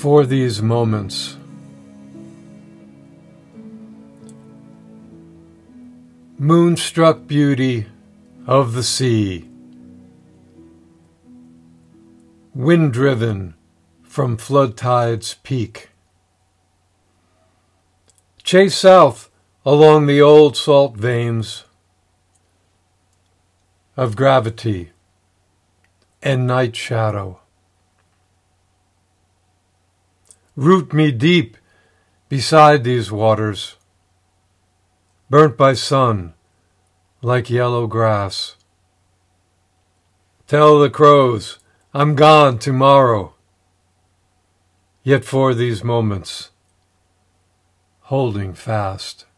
for these moments. Moonstruck beauty of the sea, wind-driven from flood tide's peak. Chase south along the old salt veins of gravity and night shadow. Root me deep beside these waters, burnt by sun like yellow grass. Tell the crows I'm gone tomorrow, yet for these moments holding fast.